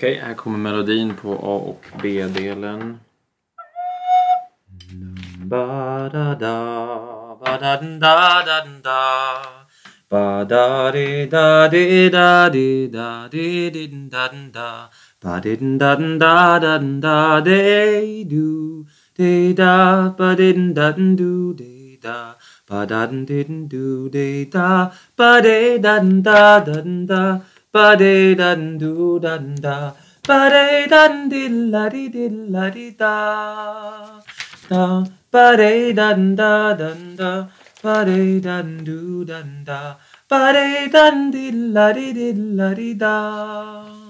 Okej, här kommer melodin på A- och B-delen. Ba-da-da, ba-da-da-da-da, ba-da-di-da-di-da-di-da-di-din-da-da, ba-din-da-da-da-da-da-de-do, de-da, ba-din-da-do-de-da, ba-da-din-do-de-da, ba-de-da-da-da-da, ba-de-da-do-da-da, ba-de-da-di-la-di-di-la-di-da. Da ba de dun da dun da ba de dun do dun da ba de dun di la di da.